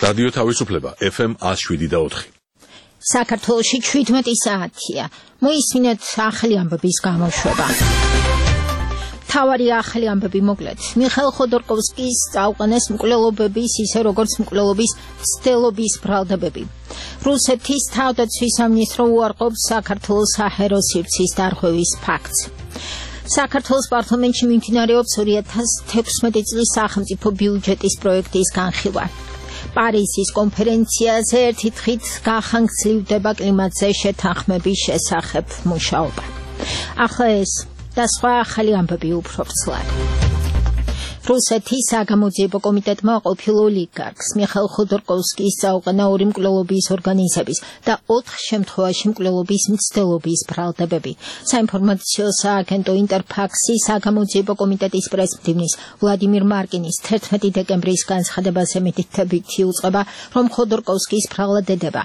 რადიო თავისუფლება FM 107.4. საქართველოში 17 საათია. მოისმინეთ ახალი ამბების გამოშვება. თავარი ახალი ამბები მოკლედ. მიხეილ ხოდორკოვსკის წაუყენეს მკვლელობების, ისე როგორც მკვლელობის მცდელობის ბრალდებები. რუსეთის თავდაცვის სამინისტრო უარყოფს საქართველოს საჰაერო სივრცის დარღვევის ფაქტს. საქართველოს პარლამენტში მიმდინარეობს 2016 წლის სახელმწიფო ბიუჯეტის პროექტის განხილვა. პარიზის კონფერენციაზე ერთი დღით გახანგრძლივდება კლიმატზე შეთანხმების შესახებ მუშაობა. ახლა ეს და სხვა ახალი ამბები უფრო ვრცლად. რუსეთის საგამოძიებო კომიტეტმა ყოფილ ოლიგარქს მიხეილ ხოდორკოვსკის წაუყენა ორი მკვლელობის ორგანიზების და 4 შემთხვევაში მკვლელობის მცდელობის ბრალდებები. საინფორმაციო სააგენტო ინტერფაქსი საგამოძიებო კომიტეტის პრეზიდენტის ვლადიმირ მარკინის 11 დეკემბრის განცხადებაზე მითითებით იუწყება, რომ ხოდორკოვსკის ბრალდება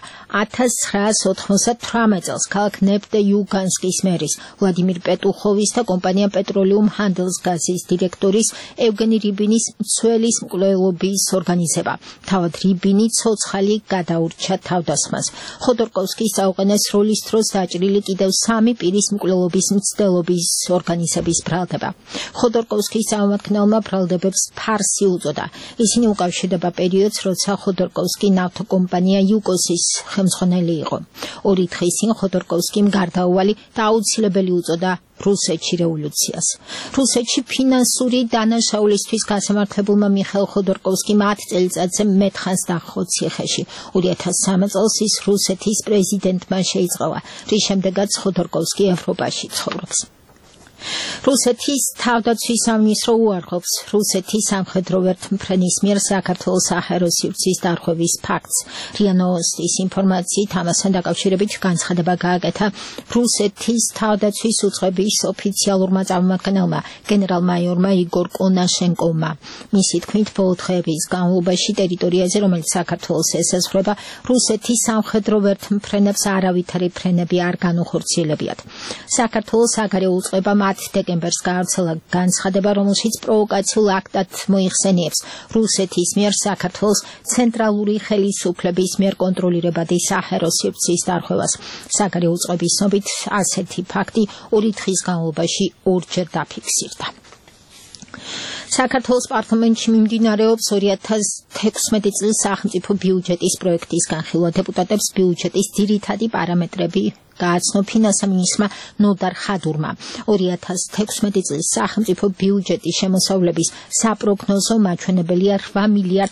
1998 წელს ქალაქ ნეფტე-იუგანსკის მერის ვლადიმირ პეტუხოვის და კომპანია პეტროლიუმ ჰანდელსგაზის დირექტორის რიბინის მცველის მკვლელობის ორგანიზება. თავად რიბინი ცოცხალი გადაურჩა თავდასხმას. ხოდორკოვსკის წაუყენეს როლის დროს დაჭრილი კიდევ 3 პირის მკვლელობის მცდელობის ორგანიზების ბრალდება. ხოდორკოვსკის წარმომადგენელმა ბრალდებებს ფარსი უწოდა. ისინი უკავშირდება პერიოდს, როცა ხოდორკოვსკი ნავთობკომპანია იუკოსის ხელმძღვანელი იყო. 2 დღის წინ ხოდორკოვსკიმ გარდაუვალი და აუცილებელი უწოდა რუსეთში რევოლუციას. რუსეთში ფინანსური დანაშაულისთვის გასამართლებულმა მიხეილ ხოდორკოვსკიმ 10 წელიწადზე მეტხანს დაჰყო ციხეში. 2003 წელს ის რუსეთის პრეზიდენტმა შეიწყალა, რის შემდეგაც ხოდორკოვსკი ევროპაში ცხოვრობს. რუსეთის თავდაცვის სამინისტრო უარყოფს რუსეთის სამხედრო ვერთმფრენის მიერ საქართველოს საჰაერო სივრცის დარღვევის ფაქტს. რია ნოვოსტის ინფორმაციით ამასთან დაკავშირებით განცხადება გააკეთა რუსეთის თავდაცვის უწყების ოფიციალურმა წარმომადგენელმა გენერალ-მაიორმა იგორ კონაშენკოვმა. მისი თქმით, ბოლო დღეების განმავლობაში ტერიტორიაზე, რომელიც საქართველოს ესაზღვრება, რუსეთის სამხედრო ვერთმფრენებს არავითარი ფრენები არ განუხორციელებიათ. საქართველოს საგარეო უწყება 10 დეკემბერს გაავრცელა განცხადება, რომელშიც პროვოკაციულ აქტად მოიხსენიებს რუსეთის მიერ საქართველოს ცენტრალური ხელისუფლების მიერ კონტროლირებადი საჰაერო სივრცის დარღვევას. საგარეო უწყების ცნობით ასეთი ფაქტი 2 დღის განმავლობაში 2-ჯერ დაფიქსირდა. საქართველოს პარლამენტში მიმდინარეობს 2016 წლის სახელმწიფო ბიუჯეტის პროექტის განხილვა. დეპუტატებს ბიუჯეტის ძირითადი პარამეტრები გააცნო ფინანსამინისტრმა ნოდარ ხადურმა. 2016 წლის სახელმწიფო ბიუჯეტის შემოსავლების საპროგნოზო მაჩვენებელია 8 მილიარდ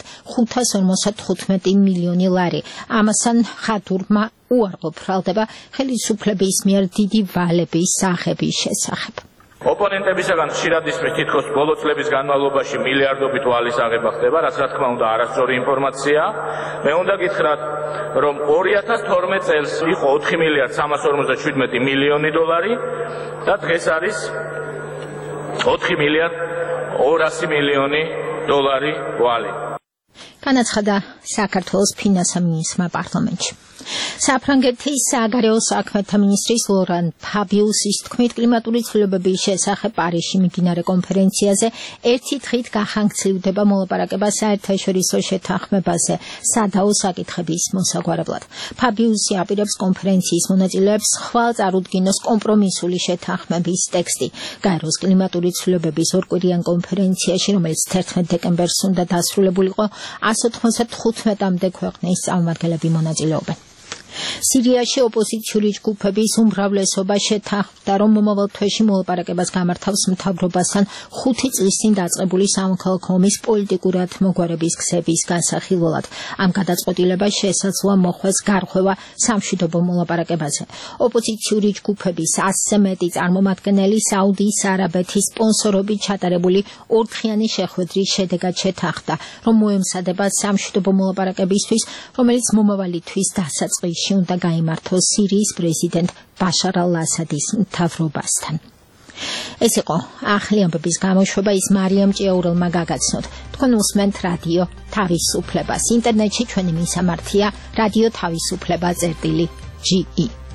555 მილიონი ლარი. ამასთან ხადურმა უარყო ბრალდება ხელისუფლების მიერ დიდი ვალების სახების შესახებ. ოპონენტებისაგან ხშირად ისმის თითქოს ბოლო წლების განმავლობაში მილიარდობით ვალის აღება ხდება, რაც რა თქმა უნდა არასწორი ინფორმაციაა. მე უნდა გითხრათ, რომ 2012 წელს იყო 4 მილიარდ 357 მილიონი დოლარი და დღეს არის 4 მილიარდ 200 მილიონი დოლარი ვალი. განაცხადა საქართველოს ფინანსამინისტრმა პარლამენტში. საფრანგეთის საგარეო საქმეთა მინისტრის ლორან ფაბიუსის თქმით, კლიმატური ცვლილებების შესახებ პარიზში მიმდინარე კონფერენციაზე ერთი დღით გახანგრძლივდება მოლაპარაკება საერთაშორისო შეთანხმებაზე სადაო საკითხების მოსაგვარებლად. ფაბიუსი აპირებს კონფერენციის მონაწილეებს ხვალ წარუდგინოს კომპრომისული შეთანხმების ტექსტი. გაეროს კლიმატური ცვლილებების ორკვირიან კონფერენციაში, რომელიც 11 დეკემბერს უნდა დასრულებულიყო, 195-მდე ქვეყნის წარმომადგენლები მონაწილეობენ. სირიაში ოპოზიციური ჯგუფების უმრავლესობა შეთანხმდა, რომ მომავალ თვეში მოლაპარაკებას გამართავს მთავრობასთან 5 წლის წინ დაწყებული სამოქალაქო ომის პოლიტიკურად მოგვარების გზების განსახილველად. ამ გადაწყვეტილებას შესაძლოა მოხვდეს გარღვევა სამშვიდობო მოლაპარაკებაზე. ოპოზიციური ჯგუფების 100-ზე მეტი წარმომადგენელი საუდის არაბეთის სპონსორობით ჩატარებული ორდღიანი შეხვედრის შედეგად შეთანხმდა, რომ მოემზადება სამშვიდობო მოლაპარაკებისთვის, რომელიც მომავალი თვის დასაწყისში უნდა გაიმართოს სირიის პრეზიდენტ ბაშარ ალ-ასადის მთავრობასთან. ეს იყო ახალი ამბების გამოშვება, ის მარიამ ჭიაურელმა გაგაცნოთ. თქვენ უსმენთ რადიო თავისუფლებას. ინტერნეტში ჩვენი მისამართია რადიო თავისუფლება.ge